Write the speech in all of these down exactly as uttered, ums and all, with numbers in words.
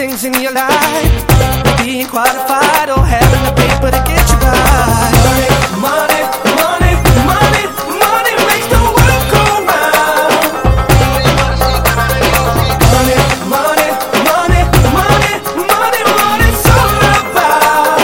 things in your life, being qualified or having the paper to get you by. Money, money, money, money makes the world go round. Money, money, money, money, money, money's all about.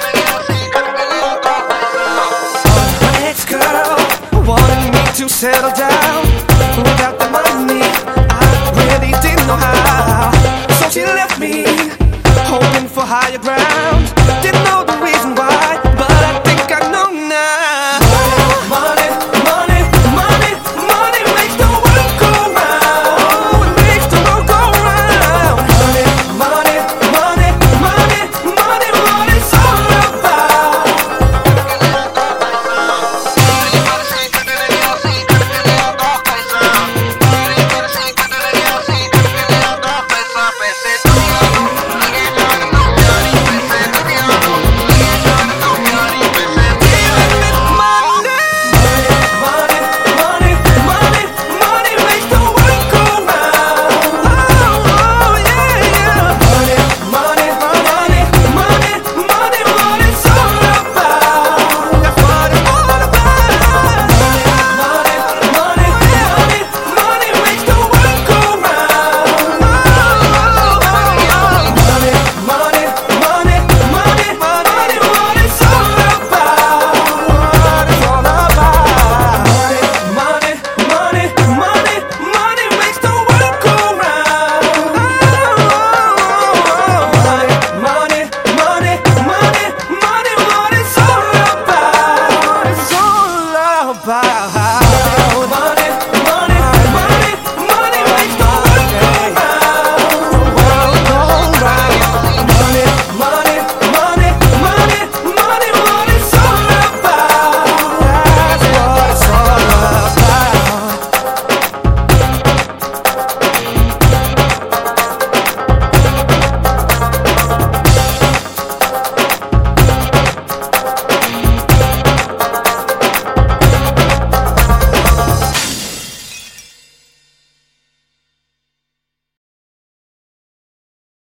My ex-girl wanted me to settle